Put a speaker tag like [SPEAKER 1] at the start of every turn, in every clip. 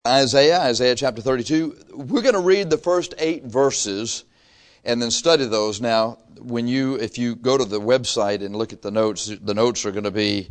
[SPEAKER 1] Isaiah chapter 32. We're going to read the first 8 verses and then study those. Now, if you go to the website and look at the notes are going to be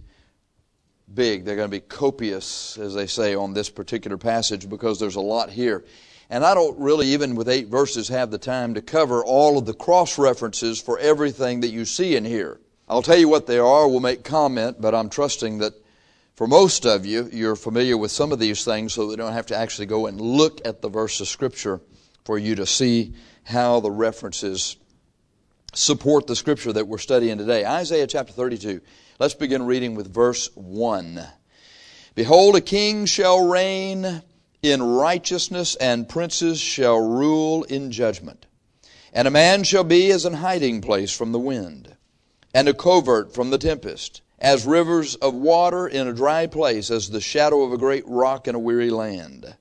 [SPEAKER 1] big. They're going to be copious, as they say, on this particular passage because there's a lot here. And I don't really, even with 8 verses, have the time to cover all of the cross-references for everything that you see in here. I'll tell you what they are. We'll make comment, but I'm trusting that for most of you, you're familiar with some of these things so we don't have to actually go and look at the verse of Scripture for you to see how the references support the Scripture that we're studying today. Isaiah chapter 32. Let's begin reading with verse 1. Behold, a king shall reign in righteousness, and princes shall rule in judgment. And a man shall be as an hiding place from the wind, and a covert from the tempest, as rivers of water in a dry place, as the shadow of a great rock in a weary land.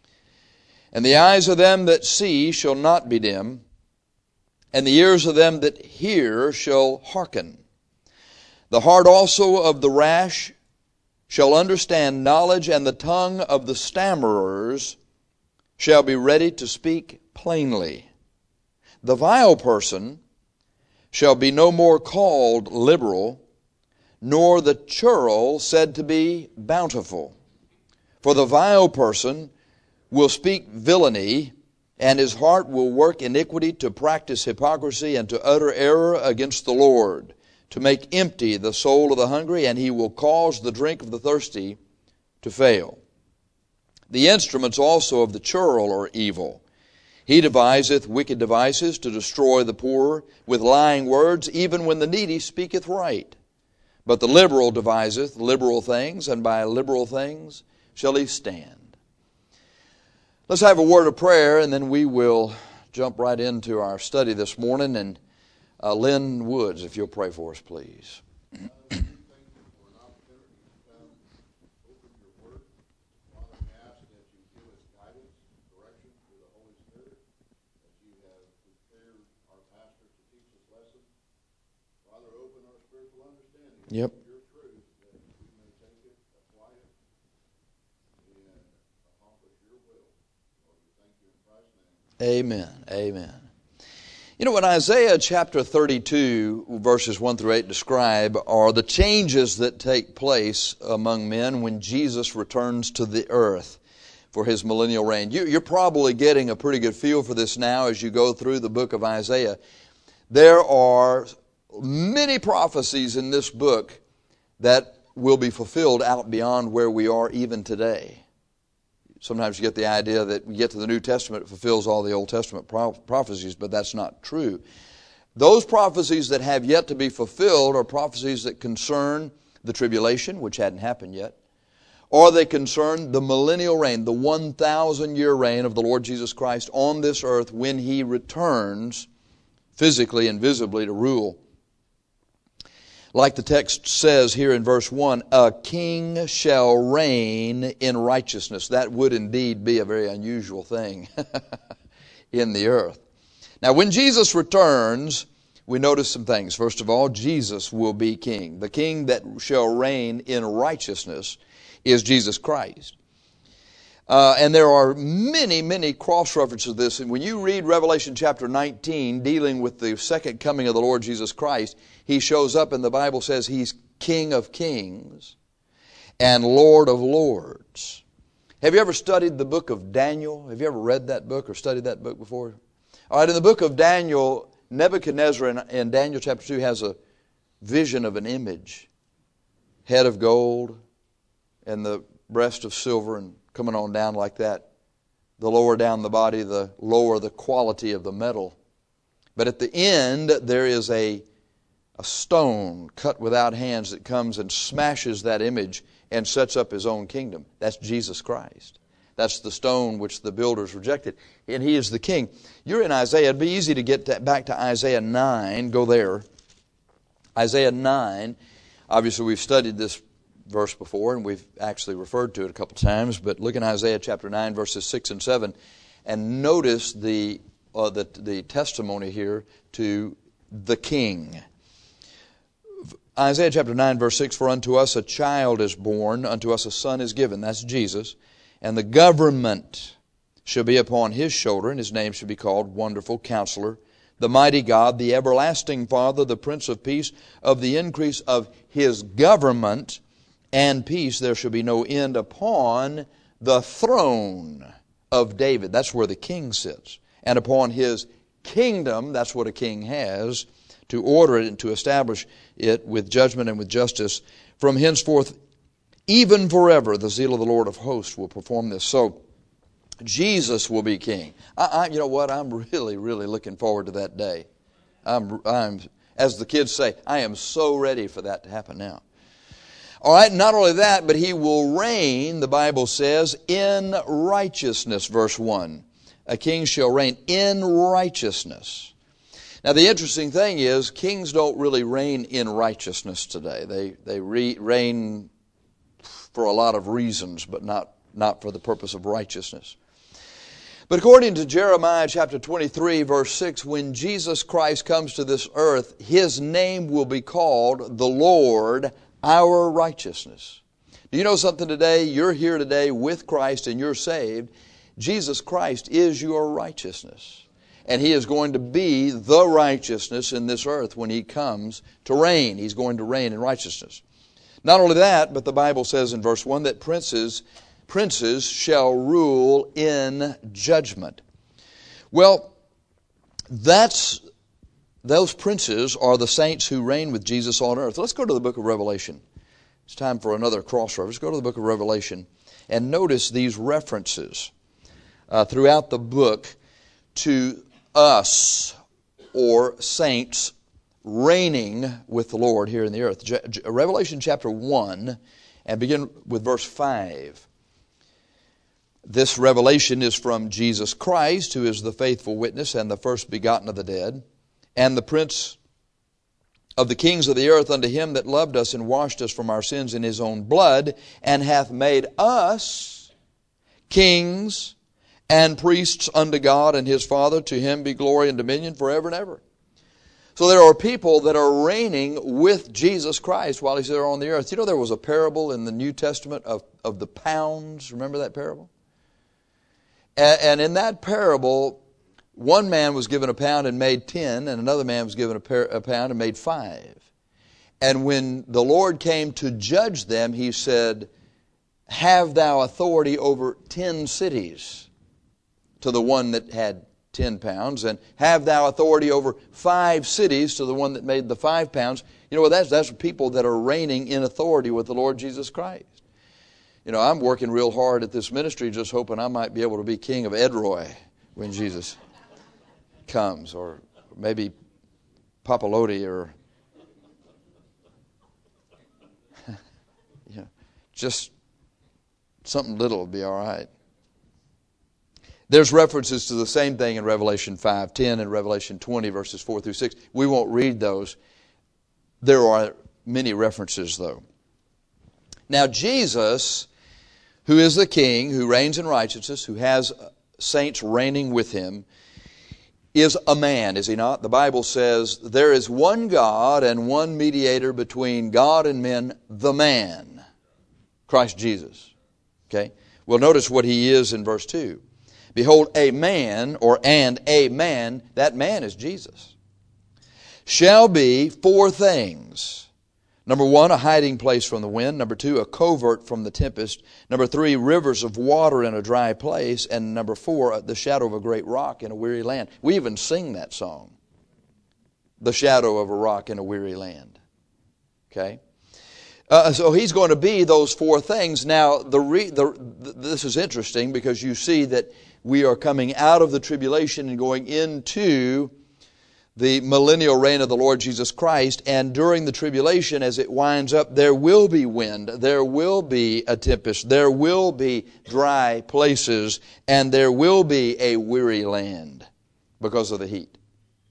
[SPEAKER 1] And the eyes of them that see shall not be dim, and the ears of them that hear shall hearken. The heart also of the rash shall understand knowledge, and the tongue of the stammerers shall be ready to speak plainly. The vile person shall be no more called liberal, nor the churl said to be bountiful. For the vile person will speak villainy, and his heart will work iniquity to practice hypocrisy and to utter error against the Lord, to make empty the soul of the hungry, and he will cause the drink of the thirsty to fail. The instruments also of the churl are evil. He deviseth wicked devices to destroy the poor with lying words, even when the needy speaketh right. But the liberal deviseth liberal things, and by liberal things shall he stand. Let's have a word of prayer, and then we will jump right into our study this morning. And Lynn Woods, if you'll pray for us, please. Yep. Amen. Amen. You know, what Isaiah chapter 32, verses 1 through 8 describe are the changes that take place among men when Jesus returns to the earth for His millennial reign. You're probably getting a pretty good feel for this now as you go through the book of Isaiah. There are many prophecies in this book that will be fulfilled out beyond where we are even today. Sometimes you get the idea that we get to the New Testament, it fulfills all the Old Testament prophecies, but that's not true. Those prophecies that have yet to be fulfilled are prophecies that concern the tribulation, which hadn't happened yet, or they concern the millennial reign, the 1,000-year reign of the Lord Jesus Christ on this earth when He returns physically and visibly to rule. Like the text says here in verse 1, a king shall reign in righteousness. That would indeed be a very unusual thing in the earth. Now, when Jesus returns, we notice some things. First of all, Jesus will be king. The king that shall reign in righteousness is Jesus Christ. And there are many, many cross-references to this. And when you read Revelation chapter 19, dealing with the second coming of the Lord Jesus Christ, He shows up and the Bible says He's King of kings and Lord of lords. Have you ever studied the book of Daniel? Have you ever read that book or studied that book before? All right, in the book of Daniel, Nebuchadnezzar in Daniel chapter 2 has a vision of an image. Head of gold and the breast of silver and coming on down like that. The lower down the body, the lower the quality of the metal. But at the end, there is a stone cut without hands that comes and smashes that image and sets up His own kingdom. That's Jesus Christ. That's the stone which the builders rejected. And He is the king. You're in Isaiah. It'd be easy to get back to Isaiah 9. Go there. Isaiah 9. Obviously, we've studied this verse before, and we've actually referred to it a couple times, but look in Isaiah chapter 9, verses 6 and 7, and notice the testimony here to the king. Isaiah chapter 9, verse 6, for unto us a child is born, unto us a son is given, that's Jesus, And the government shall be upon his shoulder, and his name shall be called Wonderful Counselor, the Mighty God, the Everlasting Father, the Prince of Peace. Of the increase of his government and peace there shall be no end upon the throne of David. That's where the king sits. And upon his kingdom, that's what a king has, to order it and to establish it with judgment and with justice. From henceforth, even forever, the zeal of the Lord of hosts will perform this. So, Jesus will be king. You know what? I'm really, really looking forward to that day. I'm, as the kids say, I am so ready for that to happen now. All right, not only that, but he will reign, the Bible says, in righteousness, verse 1. A king shall reign in righteousness. Now, the interesting thing is, kings don't really reign in righteousness today. They reign for a lot of reasons, but not for the purpose of righteousness. But according to Jeremiah chapter 23, verse 6, when Jesus Christ comes to this earth, his name will be called the Lord, our righteousness. Do you know something today? You're here today with Christ and you're saved. Jesus Christ is your righteousness. And he is going to be the righteousness in this earth when he comes to reign. He's going to reign in righteousness. Not only that, but the Bible says in verse 1 that princes shall rule in judgment. Well, those princes are the saints who reign with Jesus on earth. Let's go to the book of Revelation. It's time for another cross reference. Go to the book of Revelation and notice these references throughout the book to us or saints reigning with the Lord here in the earth. Revelation chapter 1 and begin with verse 5. This revelation is from Jesus Christ, who is the faithful witness and the first begotten of the dead, and the Prince of the kings of the earth, unto him that loved us and washed us from our sins in his own blood, and hath made us kings and priests unto God and his Father. To him be glory and dominion forever and ever. So there are people that are reigning with Jesus Christ while he's there on the earth. You know, there was a parable in the New Testament of the pounds. Remember that parable? And in that parable, one man was given a pound and made 10, and another man was given a pound and made 5. And when the Lord came to judge them, he said, have thou authority over 10 cities, to the one that had 10 pounds, and have thou authority over 5 cities, to the one that made the 5 pounds. You know, that's people that are reigning in authority with the Lord Jesus Christ. You know, I'm working real hard at this ministry just hoping I might be able to be king of Edroy when Jesus comes, or maybe Papalote, or just something little will be all right. There's references to the same thing in Revelation 5:10 and Revelation 20, verses 4 through 6. We won't read those. There are many references, though. Now, Jesus, who is the King, who reigns in righteousness, who has saints reigning with him, is a man, is he not? The Bible says there is one God and one mediator between God and men, the man, Christ Jesus. Okay? Well, notice what he is in verse 2. Behold, a man, a man, that man is Jesus, shall be 4 things. Number 1, a hiding place from the wind. Number 2, a covert from the tempest. Number 3, rivers of water in a dry place. And number 4, the shadow of a great rock in a weary land. We even sing that song, the shadow of a rock in a weary land. Okay? So he's going to be those 4 things. Now, this is interesting because you see that we are coming out of the tribulation and going into the millennial reign of the Lord Jesus Christ. And during the tribulation, as it winds up, there will be wind, there will be a tempest, there will be dry places, and there will be a weary land because of the heat.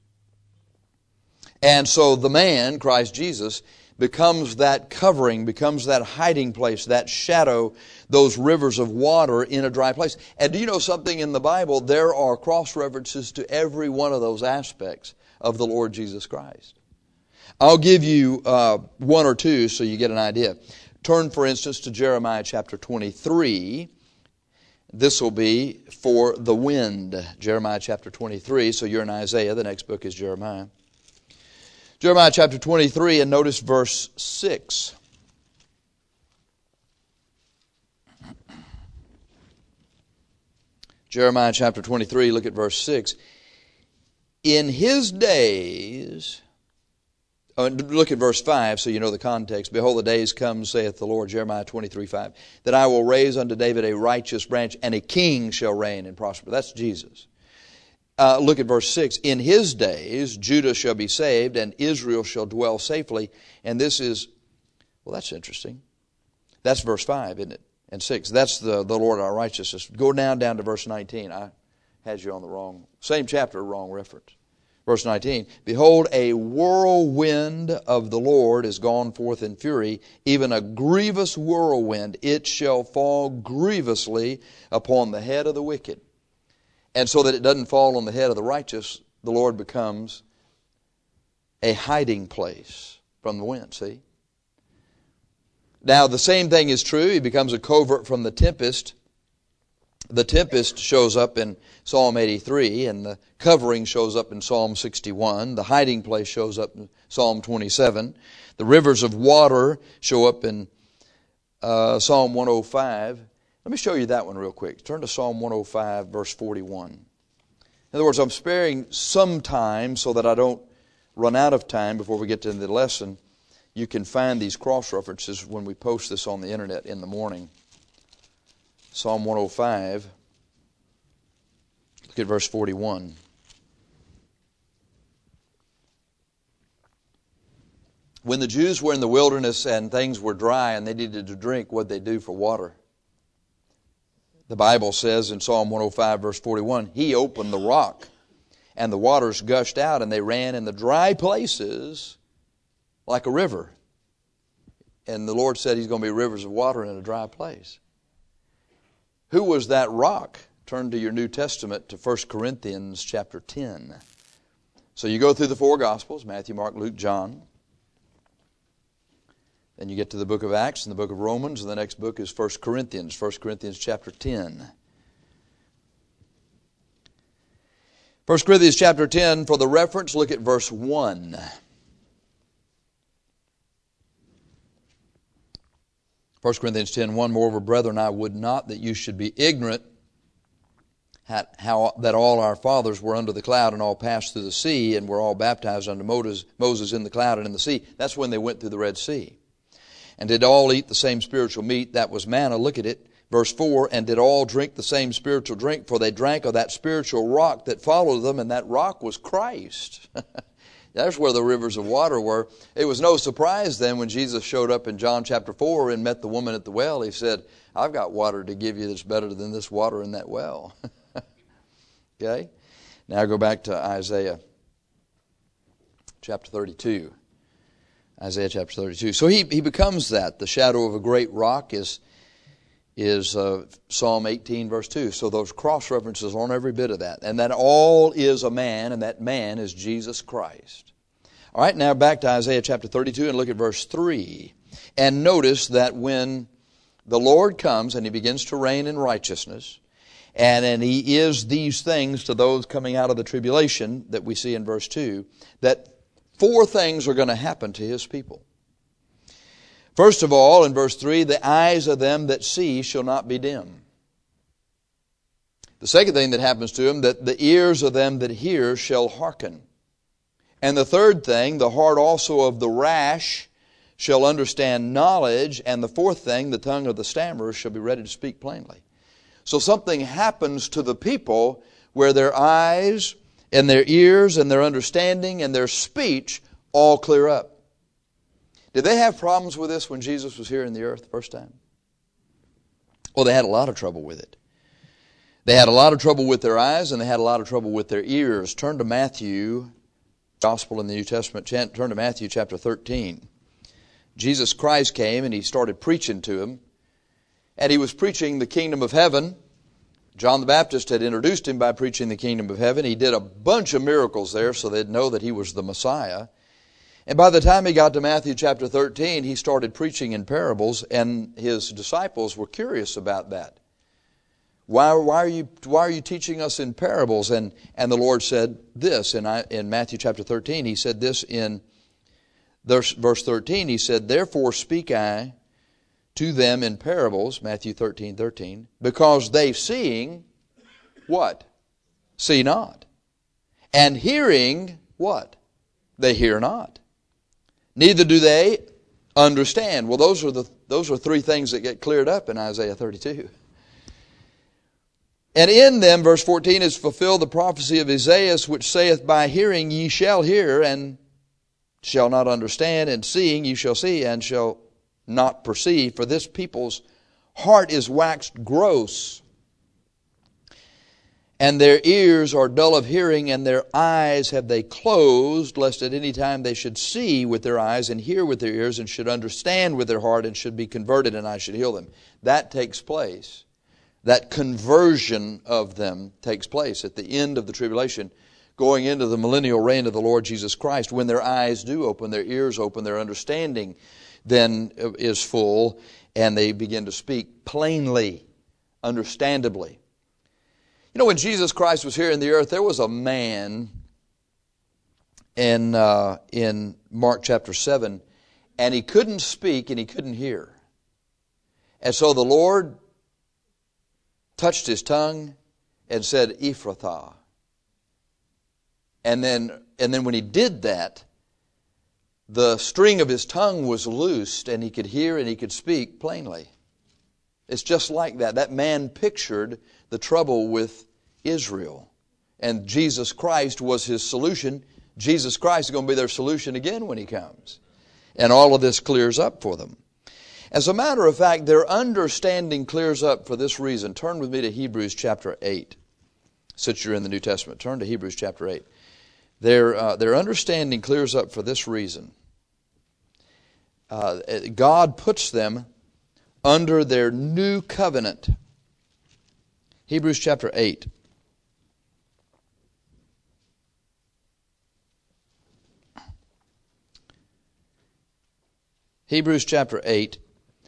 [SPEAKER 1] And so the man, Christ Jesus, becomes that covering, becomes that hiding place, that shadow, those rivers of water in a dry place. And do you know something in the Bible? There are cross-references to every one of those aspects of the Lord Jesus Christ. I'll give you 1 or 2 so you get an idea. Turn, for instance, to Jeremiah chapter 23. This will be for the wind. Jeremiah chapter 23. So you're in Isaiah. The next book is Jeremiah. Jeremiah chapter 23, and notice verse 6. Jeremiah chapter 23, look at verse 6. In his days, look at verse 5 so you know the context. Behold, the days come, saith the Lord, Jeremiah 23:5, that I will raise unto David a righteous branch, and a king shall reign and prosper. That's Jesus. Look at verse 6. In his days, Judah shall be saved, and Israel shall dwell safely. And this is, well, that's interesting. That's verse 5, isn't it? And 6. That's the Lord our righteousness. Go down to verse 19. I had you on the wrong, same chapter, wrong reference. Verse 19. Behold, a whirlwind of the Lord is gone forth in fury, even a grievous whirlwind. It shall fall grievously upon the head of the wicked. And so that it doesn't fall on the head of the righteous, the Lord becomes a hiding place from the wind, see? Now, the same thing is true. He becomes a covert from the tempest. The tempest shows up in Psalm 83, and the covering shows up in Psalm 61. The hiding place shows up in Psalm 27. The rivers of water show up in Psalm 105. Let me show you that one real quick. Turn to Psalm 105, verse 41. In other words, I'm sparing some time so that I don't run out of time before we get to the lesson. You can find these cross-references when we post this on the internet in the morning. Psalm 105, look at verse 41. When the Jews were in the wilderness and things were dry and they needed to drink, what'd they do for water? The Bible says in Psalm 105, verse 41, He opened the rock, and the waters gushed out, and they ran in the dry places like a river. And the Lord said He's going to be rivers of water in a dry place. Who was that rock? Turn to your New Testament to 1 Corinthians chapter 10. So you go through the four Gospels, Matthew, Mark, Luke, John. Then you get to the book of Acts and the book of Romans, and the next book is 1 Corinthians, 1 Corinthians chapter 10. 1 Corinthians chapter 10, for the reference, look at verse 1. 1 Corinthians 10:1, moreover, brethren, I would not that you should be ignorant how that all our fathers were under the cloud and all passed through the sea and were all baptized unto Moses in the cloud and in the sea. That's when they went through the Red Sea. And did all eat the same spiritual meat, that was manna. Look at it, verse 4, and did all drink the same spiritual drink, for they drank of that spiritual rock that followed them, and that rock was Christ. That's where the rivers of water were. It was no surprise then when Jesus showed up in John chapter 4 and met the woman at the well. He said, I've got water to give you that's better than this water in that well. Okay? Now go back to Isaiah chapter 32. Isaiah chapter 32. So he becomes that. The shadow of a great rock is Psalm 18 verse 2. So those cross references on every bit of that. And that all is a man, and that man is Jesus Christ. All right, now back to Isaiah chapter 32 and look at verse 3. And notice that when the Lord comes and He begins to reign in righteousness, and He is these things to those coming out of the tribulation that we see in verse 2, that 4 things are going to happen to His people. First of all, in verse 3, the eyes of them that see shall not be dim. The second thing that happens to them, that the ears of them that hear shall hearken. And the third thing, the heart also of the rash shall understand knowledge. And the fourth thing, the tongue of the stammerer shall be ready to speak plainly. So something happens to the people where their eyes and their ears and their understanding and their speech all clear up. Did they have problems with this when Jesus was here in the earth the first time? Well, they had a lot of trouble with it. They had a lot of trouble with their eyes, and they had a lot of trouble with their ears. Turn to Matthew, Gospel in the New Testament. Turn to Matthew chapter 13. Jesus Christ came and He started preaching to them. And He was preaching the kingdom of heaven. John the Baptist had introduced Him by preaching the kingdom of heaven. He did a bunch of miracles there so they'd know that He was the Messiah. And by the time He got to Matthew chapter 13, He started preaching in parables, and His disciples were curious about that. Why are you teaching us in parables? And the Lord said this in Matthew chapter 13. He said this in verse 13. He said, "Therefore speak I to them in parables," Matthew 13:13, "because they seeing," what? "See not. And hearing," what? "They hear not. Neither do they understand." Well, those are three things that get cleared up in Isaiah 32. "And in them," verse 14, "is fulfilled the prophecy of Isaiah, which saith, By hearing ye shall hear, and shall not understand, and seeing ye shall see, and shall not perceive. For this people's heart is waxed gross, and their ears are dull of hearing, and their eyes have they closed, lest at any time they should see with their eyes, and hear with their ears, and should understand with their heart, and should be converted, and I should heal them." That takes place. That conversion of them takes place at the end of the tribulation, going into the millennial reign of the Lord Jesus Christ, when their eyes do open, their ears open, their understanding then is full, and they begin to speak plainly, understandably. You know, when Jesus Christ was here in the earth, there was a man in Mark chapter 7, and he couldn't speak and he couldn't hear. And so the Lord touched his tongue and said, "Ephrathah." And then when he did that, the string of his tongue was loosed, and he could hear and he could speak plainly. It's just like that. That man pictured the trouble with Israel. And Jesus Christ was his solution. Jesus Christ is going to be their solution again when he comes. And all of this clears up for them. As a matter of fact, their understanding clears up for this reason. Turn with me to Hebrews chapter 8. Since you're in the New Testament, turn to Hebrews chapter 8. Their understanding clears up for this reason. God puts them under their new covenant. Hebrews chapter 8. Hebrews chapter 8.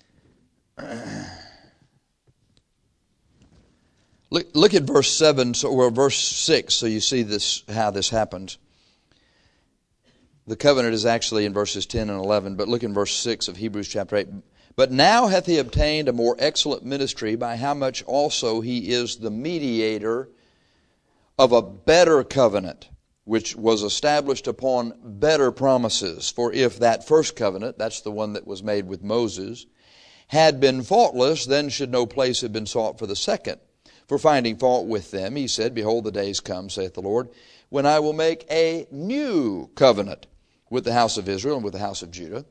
[SPEAKER 1] Look at verse 7 or verse 6 so you see this, how this happens. The covenant is actually in verses 10 and 11, but look in verse 6 of Hebrews chapter 8. "But now hath he obtained a more excellent ministry, by how much also he is the mediator of a better covenant, which was established upon better promises. For if that first covenant," that's the one that was made with Moses, "had been faultless, then should no place have been sought for the second. For finding fault with them, he said, Behold, the days come, saith the Lord, when I will make a new covenant with the house of Israel and with the house of Judah.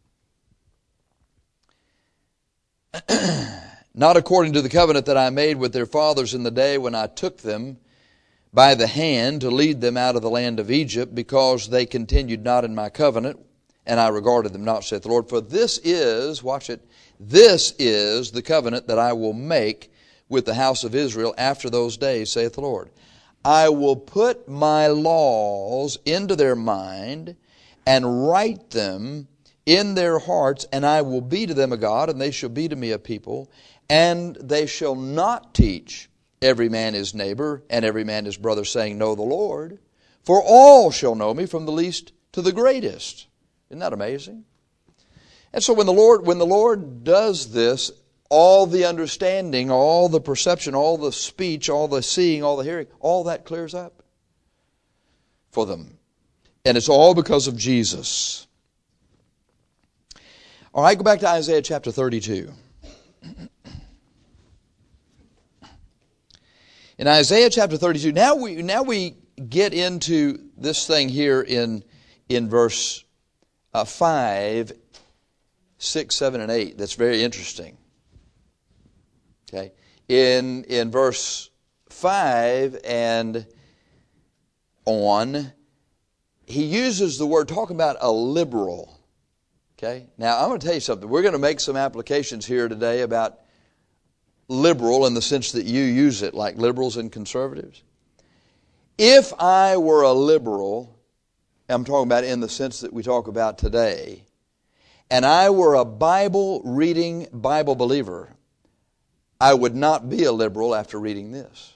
[SPEAKER 1] Not according to the covenant that I made with their fathers in the day when I took them by the hand to lead them out of the land of Egypt, because they continued not in my covenant, and I regarded them not, saith the Lord. For this is," watch it, "this is the covenant that I will make with the house of Israel after those days, saith the Lord. I will put my laws into their mind, and write them in their hearts, and I will be to them a God, and they shall be to me a people. And they shall not teach every man his neighbor, and every man his brother, saying, Know the Lord. For all shall know me, from the least to the greatest." Isn't that amazing? And so when the Lord does this, all the understanding, all the perception, all the speech, all the seeing, all the hearing, all that clears up for them. And it's all because of Jesus. All right, go back to Isaiah chapter 32. In Isaiah chapter 32, now we get into this thing here in verse 5, 6, 7, and 8. That's very interesting. Okay, in verse 5 and on, he uses the word, talking about a liberal. Okay, now I'm going to tell you something. We're going to make some applications here today about liberal in the sense that you use it, like liberals and conservatives. If I were a liberal, I'm talking about in the sense that we talk about today, and I were a Bible-reading Bible believer, I would not be a liberal after reading this.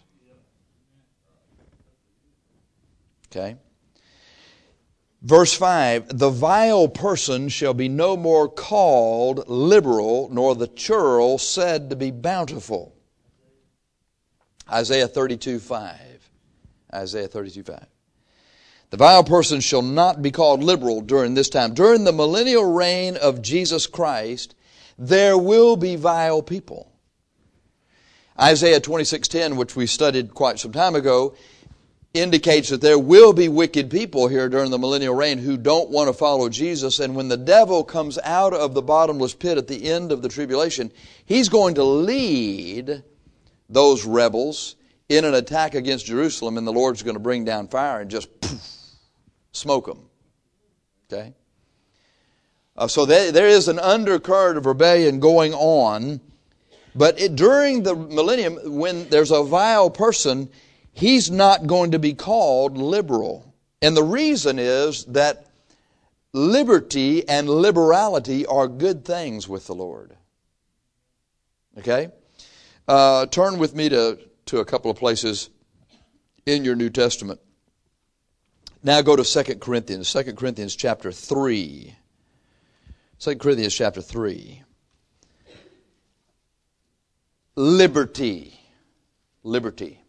[SPEAKER 1] Okay? Verse 5, the vile person shall be no more called liberal, nor the churl said to be bountiful. Isaiah 32:5. Isaiah 32:5. The vile person shall not be called liberal during this time. During the millennial reign of Jesus Christ, there will be vile people. Isaiah 26:10, which we studied quite some time ago, indicates that there will be wicked people here during the millennial reign who don't want to follow Jesus. And when the devil comes out of the bottomless pit at the end of the tribulation, he's going to lead those rebels in an attack against Jerusalem, and the Lord's going to bring down fire and just smoke them. Okay? So there is an undercurrent of rebellion going on. But during the millennium, when there's a vile person, he's not going to be called liberal. And the reason is that liberty and liberality are good things with the Lord. Okay? Turn with me to a couple of places in your New Testament. Now go to 2 Corinthians. 2 Corinthians chapter 3. 2 Corinthians chapter 3. Liberty. Liberty.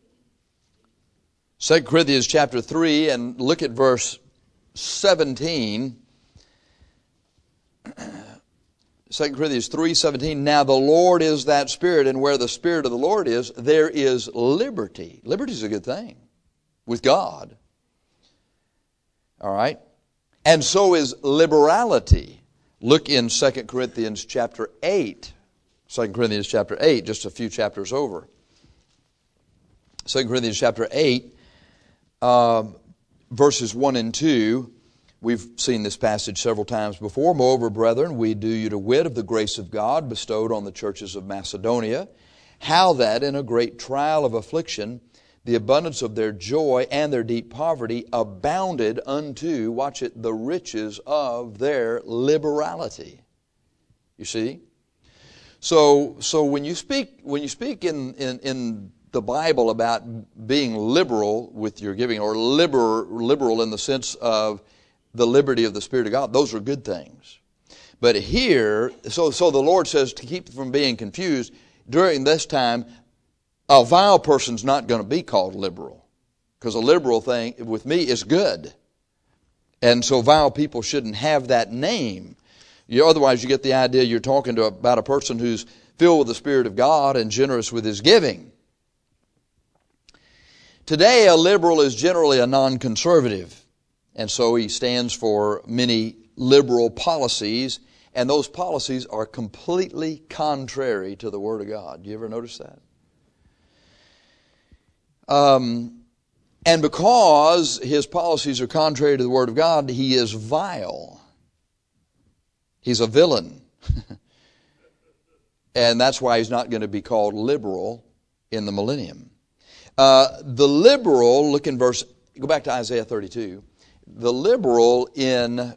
[SPEAKER 1] 2 Corinthians chapter 3, and look at verse 17. 2 Corinthians 3:17. Now the Lord is that Spirit, and where the Spirit of the Lord is, there is liberty. Liberty is a good thing with God. All right? And so is liberality. Look in 2 Corinthians chapter 8. 2 Corinthians chapter 8, just a few chapters over. 2 Corinthians chapter 8, verses 1 and 2. We've seen this passage several times before. Moreover, brethren, we do you to wit of the grace of God bestowed on the churches of Macedonia, how that in a great trial of affliction, the abundance of their joy and their deep poverty abounded unto, watch it, the riches of their liberality. You see? So when you speak in the Bible about being liberal with your giving, or liberal in the sense of the liberty of the Spirit of God, those are good things. But here, so the Lord says to keep from being confused, during this time, a vile person's not going to be called liberal. Because a liberal thing, with me, is good. And so vile people shouldn't have that name. Otherwise, you get the idea you're talking about a person who's filled with the Spirit of God and generous with his giving. Today, a liberal is generally a non-conservative. And so he stands for many liberal policies, and those policies are completely contrary to the Word of God. Do you ever notice that? And because his policies are contrary to the Word of God, he is vile. He's a villain. And that's why he's not going to be called liberal in the millennium. The liberal, look in verse, go back to Isaiah 32. The liberal in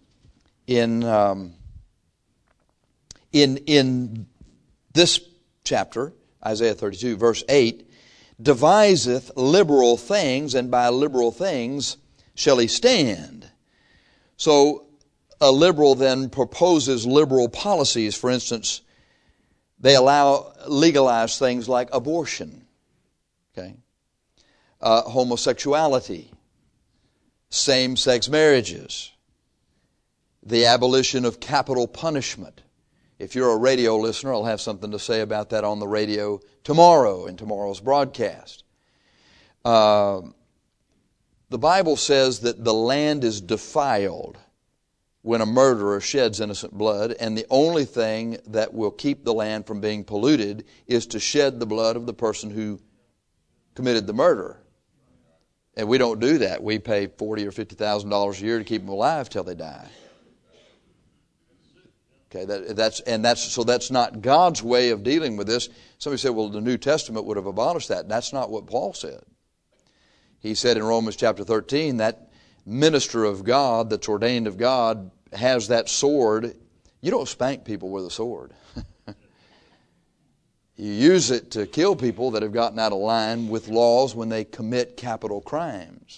[SPEAKER 1] this chapter, Isaiah 32, verse 8, deviseth liberal things, and by liberal things shall he stand. So a liberal then proposes liberal policies. For instance, they legalize things like abortion, okay, homosexuality, same-sex marriages, the abolition of capital punishment. If you're a radio listener, I'll have something to say about that on the radio tomorrow in tomorrow's broadcast. The Bible says that the land is defiled when a murderer sheds innocent blood, and the only thing that will keep the land from being polluted is to shed the blood of the person who committed the murder. And we don't do that. We pay $40,000 or $50,000 a year to keep them alive till they die. Okay, that's not God's way of dealing with this. Somebody said, well, the New Testament would have abolished that. That's not what Paul said. He said in Romans chapter 13, that minister of God that's ordained of God has that sword. You don't spank people with a sword. You use it to kill people that have gotten out of line with laws when they commit capital crimes.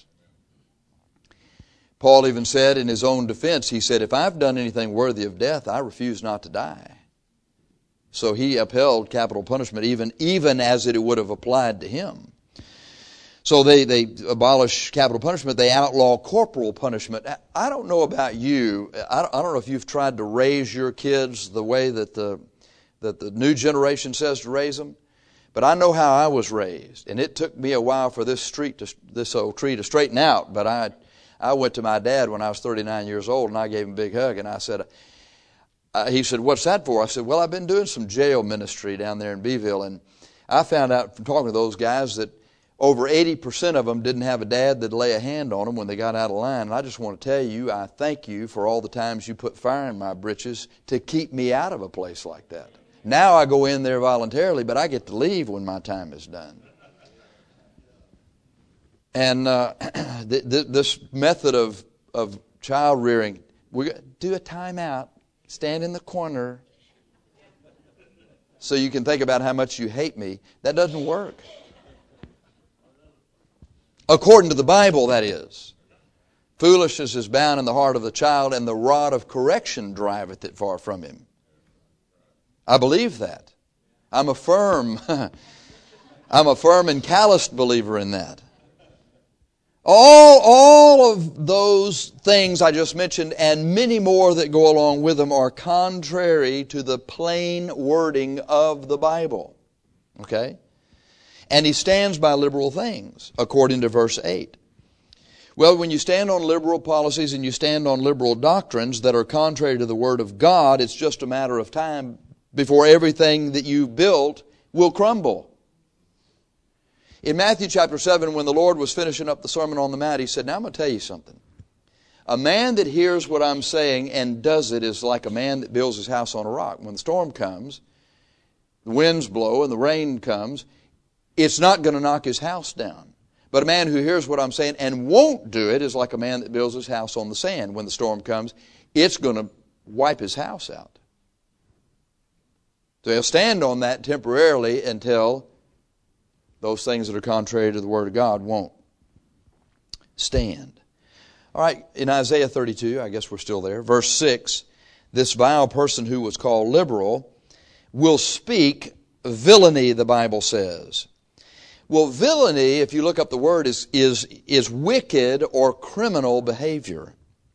[SPEAKER 1] Paul even said in his own defense, he said, if I've done anything worthy of death, I refuse not to die. So he upheld capital punishment even as it would have applied to him. So they abolish capital punishment. They outlaw corporal punishment. I don't know about you. I don't know if you've tried to raise your kids the way that the new generation says to raise them. But I know how I was raised. And it took me a while for this old tree to straighten out. But I went to my dad when I was 39 years old, and I gave him a big hug. And I said, he said, what's that for? I said, well, I've been doing some jail ministry down there in Beeville. And I found out from talking to those guys that over 80% of them didn't have a dad that'd lay a hand on them when they got out of line. And I just want to tell you, I thank you for all the times you put fire in my britches to keep me out of a place like that. Now I go in there voluntarily, but I get to leave when my time is done. And this method of child rearing, we do a timeout, stand in the corner so you can think about how much you hate me. That doesn't work. According to the Bible, that is. Foolishness is bound in the heart of the child, and the rod of correction driveth it far from him. I believe that. I'm a firm and calloused believer in that. All of those things I just mentioned and many more that go along with them are contrary to the plain wording of the Bible. Okay? And he stands by liberal things, according to verse 8. Well, when you stand on liberal policies and you stand on liberal doctrines that are contrary to the Word of God, it's just a matter of time before everything that you built will crumble. In Matthew chapter 7, when the Lord was finishing up the Sermon on the Mount, He said, now I'm going to tell you something. A man that hears what I'm saying and does it is like a man that builds his house on a rock. When the storm comes, the winds blow and the rain comes, it's not going to knock his house down. But a man who hears what I'm saying and won't do it is like a man that builds his house on the sand. When the storm comes, it's going to wipe his house out. So he'll stand on that temporarily until those things that are contrary to the Word of God won't stand. All right, in Isaiah 32, I guess we're still there, verse 6, this vile person who was called liberal will speak villainy, the Bible says. Well, villainy, if you look up the word, is wicked or criminal behavior.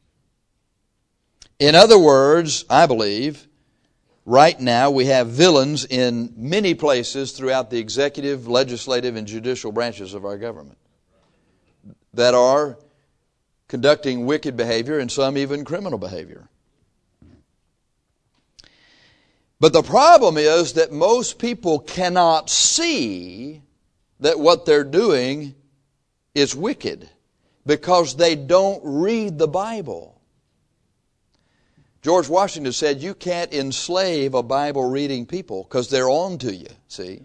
[SPEAKER 1] In other words, I believe, right now we have villains in many places throughout the executive, legislative, and judicial branches of our government that are conducting wicked behavior and some even criminal behavior. But the problem is that most people cannot see that what they're doing is wicked because they don't read the Bible. George Washington said you can't enslave a Bible-reading people because they're on to you, see.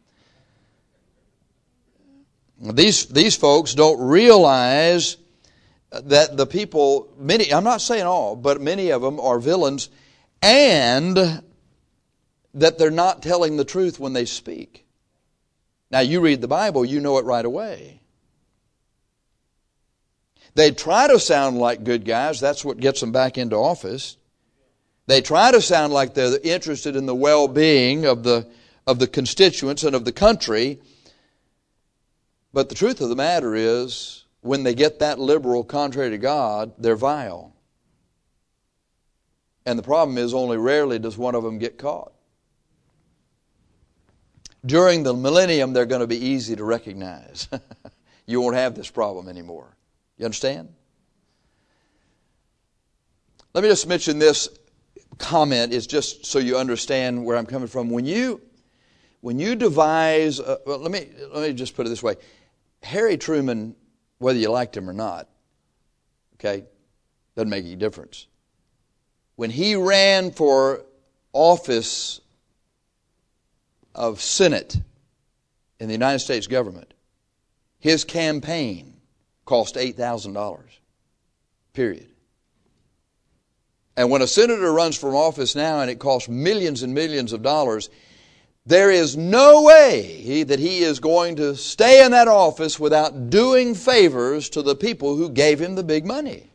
[SPEAKER 1] These folks don't realize that the people, many, I'm not saying all, but many of them are villains, and that they're not telling the truth when they speak. Now, you read the Bible, you know it right away. They try to sound like good guys. That's what gets them back into office. They try to sound like they're interested in the well-being of the constituents and of the country. But the truth of the matter is, when they get that liberal, contrary to God, they're vile. And the problem is, only rarely does one of them get caught. During the millennium, they're going to be easy to recognize. You won't have this problem anymore. You understand? Let me just mention this comment, is just so you understand where I'm coming from. When you devise, let me just put it this way. Harry Truman, whether you liked him or not, okay, doesn't make any difference. When he ran for office of Senate in the United States government, his campaign cost $8,000, period. And when a senator runs for office now and it costs millions and millions of dollars, There is no way that he is going to stay in that office without doing favors to the people who gave him the big money.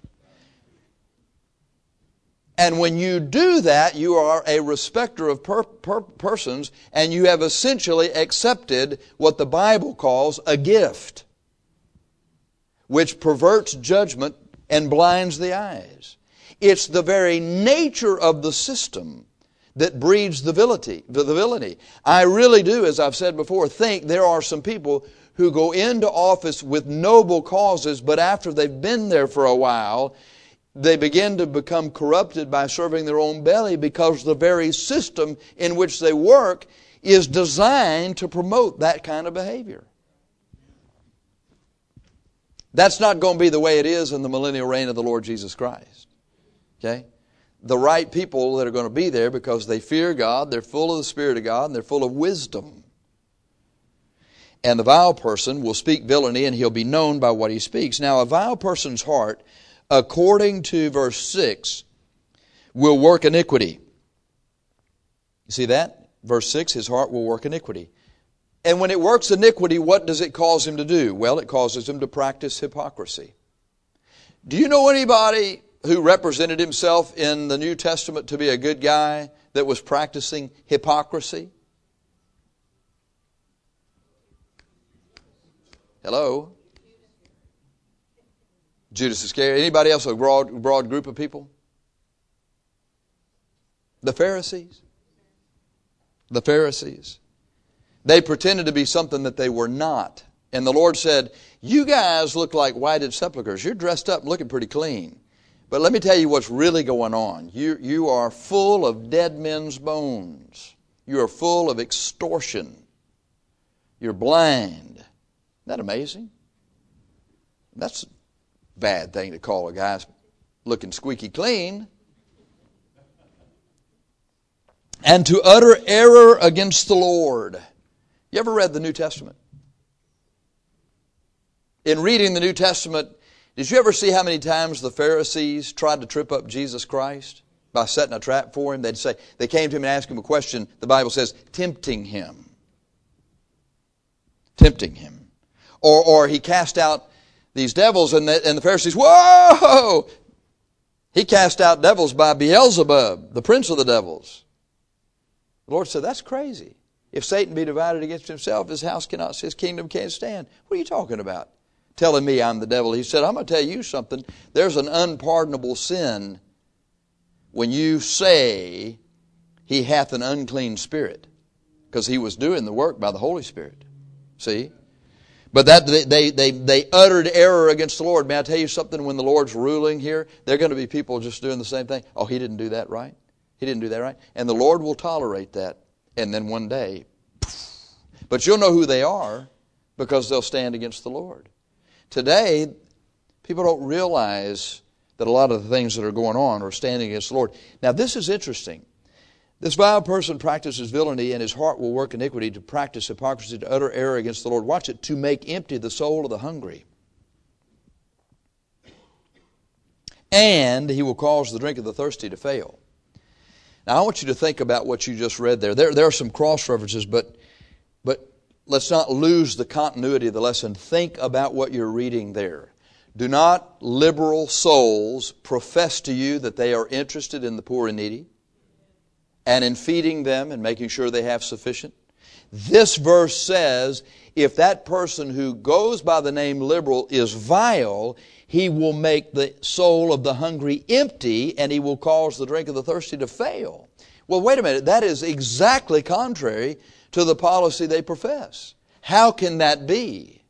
[SPEAKER 1] And when you do that, you are a respecter of persons, and you have essentially accepted what the Bible calls a gift, which perverts judgment and blinds the eyes. It's the very nature of the system that breeds the villainy. I really do, as I've said before, think there are some people who go into office with noble causes, but after they've been there for a while, they begin to become corrupted by serving their own belly, because the very system in which they work is designed to promote that kind of behavior. That's not going to be the way it is in the millennial reign of the Lord Jesus Christ. Okay? The right people that are going to be there because they fear God, they're full of the Spirit of God, and they're full of wisdom. And the vile person will speak villainy, and he'll be known by what he speaks. Now, a vile person's heart, according to verse 6, will work iniquity. You see that? Verse 6, his heart will work iniquity. And when it works iniquity, what does it cause him to do? Well, it causes him to practice hypocrisy. Do you know anybody who represented himself in the New Testament to be a good guy that was practicing hypocrisy? Hello? Judas Iscariot. Anybody else, a broad group of people? The Pharisees. The Pharisees. They pretended to be something that they were not. And the Lord said, you guys look like whited sepulchres. You're dressed up and looking pretty clean. But let me tell you what's really going on. You are full of dead men's bones. You are full of extortion. You're blind. Isn't that amazing? That's a bad thing to call a guy looking squeaky clean. And to utter error against the Lord. You ever read the New Testament? In reading the New Testament, did you ever see how many times the Pharisees tried to trip up Jesus Christ by setting a trap for him? They came to him and asked him a question, the Bible says, tempting him. Tempting him. Or he cast out these devils, and the Pharisees, whoa! He cast out devils by Beelzebub, the prince of the devils. The Lord said, that's crazy. If Satan be divided against himself, his kingdom can't stand. What are you talking about? Telling me I'm the devil. He said, I'm going to tell you something. There's an unpardonable sin when you say he hath an unclean spirit, because he was doing the work by the Holy Spirit. See? But that they uttered error against the Lord. May I tell you something? When the Lord's ruling here, there are going to be people just doing the same thing. Oh, he didn't do that right. He didn't do that right. And the Lord will tolerate that. And then one day, but you'll know who they are because they'll stand against the Lord. Today, people don't realize that a lot of the things that are going on are standing against the Lord. Now, this is interesting. This vile person practices villainy, and his heart will work iniquity, to practice hypocrisy, to utter error against the Lord. Watch it, to make empty the soul of the hungry. And he will cause the drink of the thirsty to fail. Now, I want you to think about what you just read there. There are some cross references, but let's not lose the continuity of the lesson. Think about what you're reading there. Do not liberal souls profess to you that they are interested in the poor and needy and in feeding them and making sure they have sufficient? This verse says, if that person who goes by the name liberal is vile, he will make the soul of the hungry empty, and he will cause the drink of the thirsty to fail. Well, wait a minute. That is exactly contrary to the policy they profess. How can that be?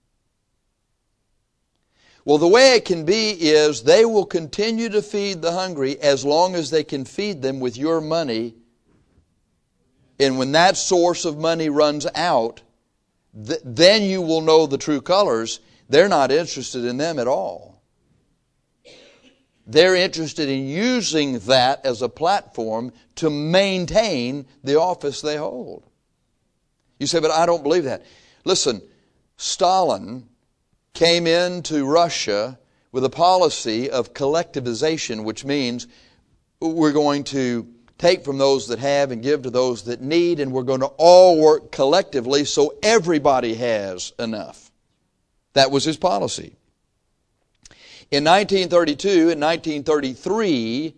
[SPEAKER 1] Well, the way it can be is they will continue to feed the hungry as long as they can feed them with your money. And when that source of money runs out, then you will know the true colors. They're not interested in them at all. They're interested in using that as a platform to maintain the office they hold. You say, but I don't believe that. Listen, Stalin came into Russia with a policy of collectivization, which means we're going to take from those that have and give to those that need, and we're going to all work collectively so everybody has enough. That was his policy. In 1932 and 1933,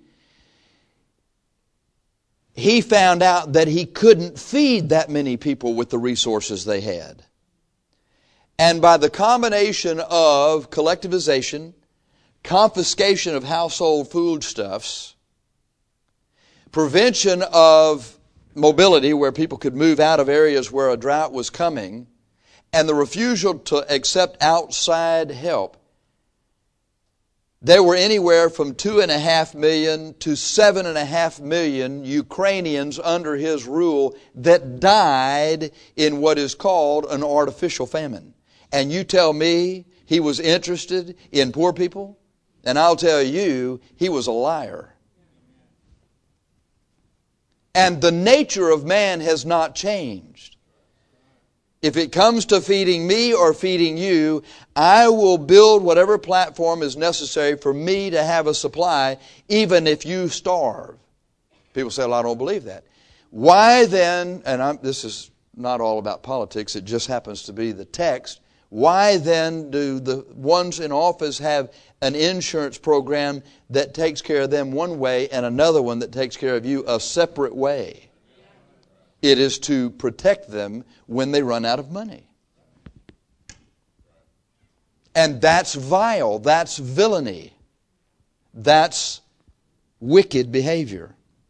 [SPEAKER 1] he found out that he couldn't feed that many people with the resources they had. And by the combination of collectivization, confiscation of household foodstuffs, prevention of mobility where people could move out of areas where a drought was coming, and the refusal to accept outside help, there were anywhere from 2.5 million to 7.5 million Ukrainians under his rule that died in what is called an artificial famine. And you tell me he was interested in poor people? And I'll tell you, he was a liar. And the nature of man has not changed. If it comes to feeding me or feeding you, I will build whatever platform is necessary for me to have a supply, even if you starve. People say, well, I don't believe that. Why then, and this is not all about politics, it just happens to be the text, why then do the ones in office have an insurance program that takes care of them one way and another one that takes care of you a separate way? It is to protect them when they run out of money. And that's vile. That's villainy. That's wicked behavior.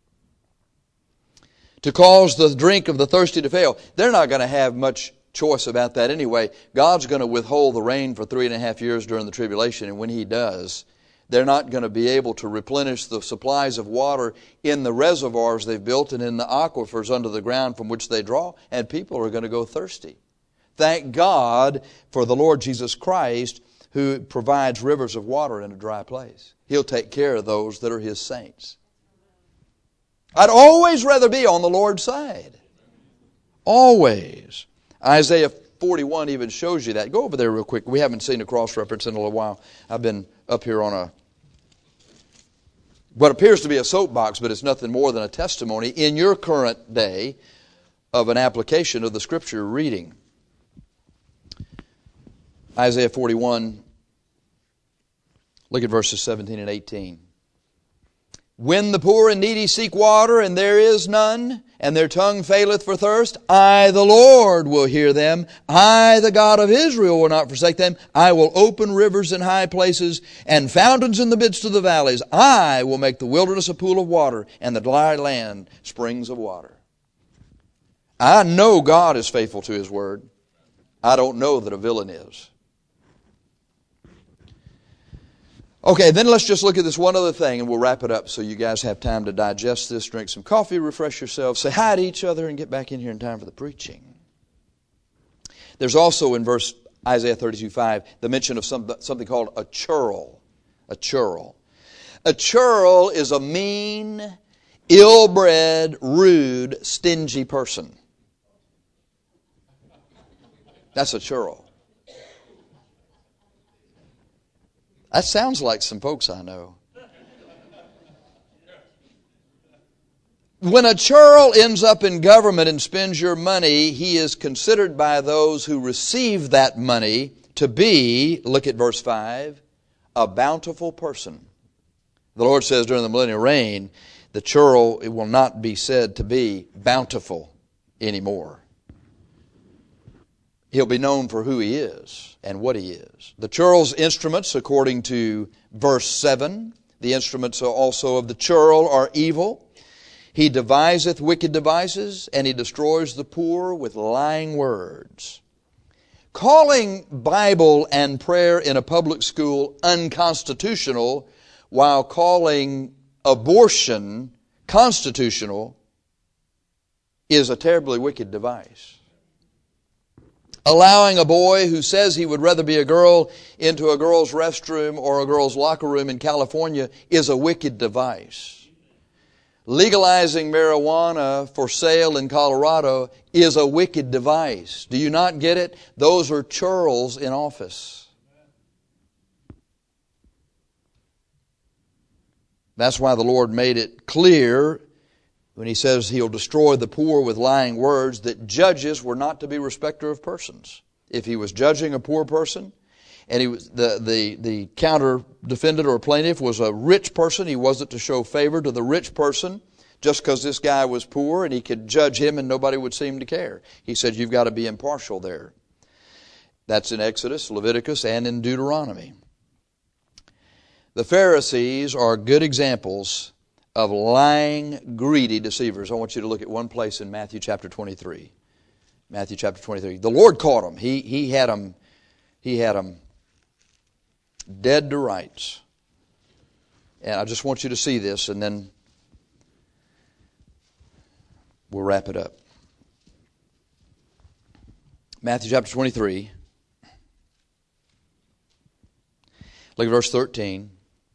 [SPEAKER 1] To cause the drink of the thirsty to fail. They're not going to have much choice about that anyway. God's going to withhold the rain for 3.5 years during the tribulation, and when He does, they're not going to be able to replenish the supplies of water in the reservoirs they've built and in the aquifers under the ground from which they draw, and people are going to go thirsty. Thank God for the Lord Jesus Christ, who provides rivers of water in a dry place. He'll take care of those that are His saints. I'd always rather be on the Lord's side. Always. Isaiah 41 even shows you that. Go over there real quick. We haven't seen a cross-reference in a little while. I've been up here on what appears to be a soapbox, but it's nothing more than a testimony in your current day of an application of the Scripture reading. Isaiah 41, look at verses 17 and 18. When the poor and needy seek water, and there is none, and their tongue faileth for thirst, I, the Lord, will hear them. I, the God of Israel, will not forsake them. I will open rivers in high places, and fountains in the midst of the valleys. I will make the wilderness a pool of water, and the dry land springs of water. I know God is faithful to His word. I don't know that a villain is. Okay, then let's just look at this one other thing and we'll wrap it up so you guys have time to digest this, drink some coffee, refresh yourselves, say hi to each other, and get back in here in time for the preaching. There's also in Isaiah 32:5 the mention of something called a churl. A churl. A churl is a mean, ill-bred, rude, stingy person. That's a churl. That sounds like some folks I know. When a churl ends up in government and spends your money, he is considered by those who receive that money to be, look at verse 5, a bountiful person. The Lord says during the millennial reign, the churl will not be said to be bountiful anymore. He'll be known for who he is and what he is. The churl's instruments, according to verse 7, the instruments also of the churl are evil. He deviseth wicked devices, and he destroys the poor with lying words. Calling Bible and prayer in a public school unconstitutional while calling abortion constitutional is a terribly wicked device. Allowing a boy who says he would rather be a girl into a girl's restroom or a girl's locker room in California is a wicked device. Legalizing marijuana for sale in Colorado is a wicked device. Do you not get it? Those are churls in office. That's why the Lord made it clear when he says he'll destroy the poor with lying words, that judges were not to be respecter of persons. If he was judging a poor person, and he was the counter defendant or plaintiff was a rich person, he wasn't to show favor to the rich person just because this guy was poor and he could judge him and nobody would seem to care. He said you've got to be impartial there. That's in Exodus, Leviticus, and in Deuteronomy. The Pharisees are good examples of lying, greedy deceivers. I want you to look at one place in Matthew chapter 23. Matthew chapter 23. The Lord caught them. He had them dead to rights. And I just want you to see this, and then we'll wrap it up. Matthew chapter 23. Look at verse 13.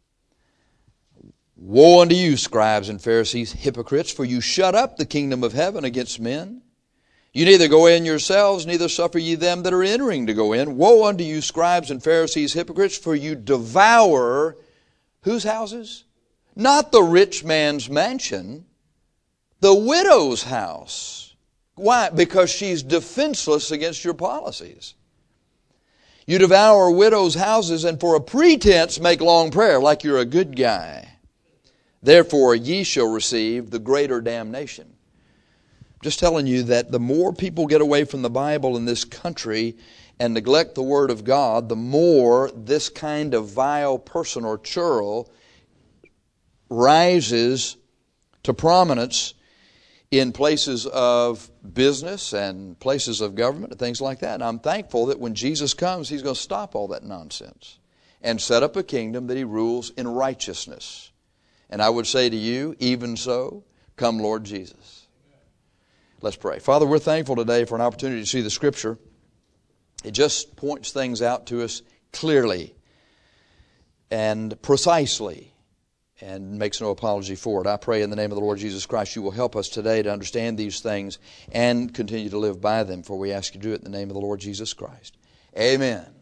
[SPEAKER 1] Woe unto you, scribes and Pharisees, hypocrites, for you shut up the kingdom of heaven against men. You neither go in yourselves, neither suffer ye them that are entering to go in. Woe unto you, scribes and Pharisees, hypocrites, for you devour whose houses? Not the rich man's mansion, the widow's house. Why? Because she's defenseless against your policies. You devour widows' houses, and for a pretense make long prayer, like you're a good guy. Therefore ye shall receive the greater damnation. Just telling you that the more people get away from the Bible in this country and neglect the Word of God, the more this kind of vile person or churl rises to prominence in places of business and places of government and things like that. And I'm thankful that when Jesus comes, He's going to stop all that nonsense and set up a kingdom that He rules in righteousness. And I would say to you, even so, come Lord Jesus. Let's pray. Father, we're thankful today for an opportunity to see the Scripture. It just points things out to us clearly and precisely and makes no apology for it. I pray in the name of the Lord Jesus Christ you will help us today to understand these things and continue to live by them, for we ask you to do it in the name of the Lord Jesus Christ. Amen.